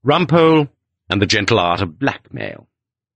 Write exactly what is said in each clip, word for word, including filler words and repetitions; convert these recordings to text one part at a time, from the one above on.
Rumpole and the Gentle Art of Blackmail.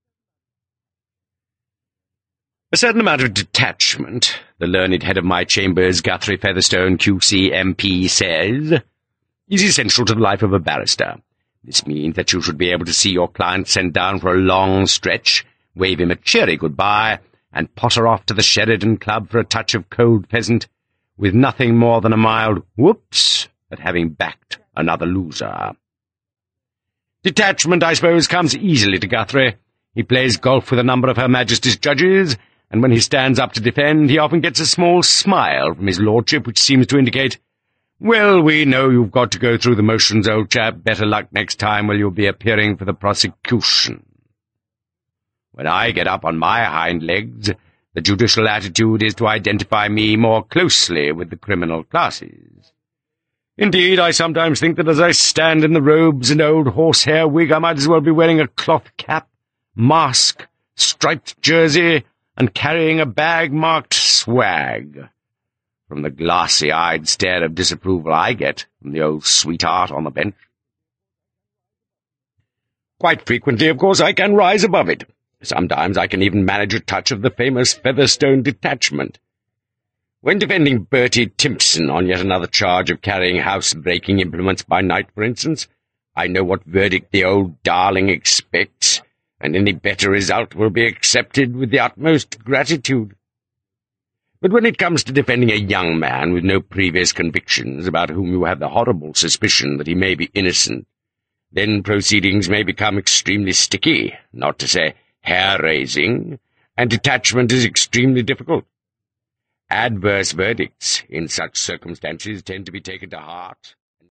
A certain amount of detachment, the learned head of my chambers, Guthrie Featherstone, Q C M P, says, is essential to the life of a barrister. This means that you should be able to see your client sent down for a long stretch, wave him a cheery goodbye, and potter off to the Sheridan Club for a touch of cold pheasant, with nothing more than a mild whoops at having backed another loser. Detachment, I suppose, comes easily to Guthrie. He plays golf with a number of Her Majesty's judges, and when he stands up to defend, he often gets a small smile from his lordship, which seems to indicate, well, we know you've got to go through the motions, old chap. Better luck next time, while you'll be appearing for the prosecution. When I get up on my hind legs, the judicial attitude is to identify me more closely with the criminal classes. Indeed, I sometimes think that as I stand in the robes and old horsehair wig, I might as well be wearing a cloth cap, mask, striped jersey, and carrying a bag marked swag, from the glassy-eyed stare of disapproval I get from the old sweetheart on the bench. Quite frequently, of course, I can rise above it. Sometimes I can even manage a touch of the famous Featherstone detachment. When defending Bertie Timpson on yet another charge of carrying house-breaking implements by night, for instance, I know what verdict the old darling expects, and any better result will be accepted with the utmost gratitude. But when it comes to defending a young man with no previous convictions, about whom you have the horrible suspicion that he may be innocent, then proceedings may become extremely sticky, not to say hair-raising, and detachment is extremely difficult. Adverse verdicts in such circumstances tend to be taken to heart,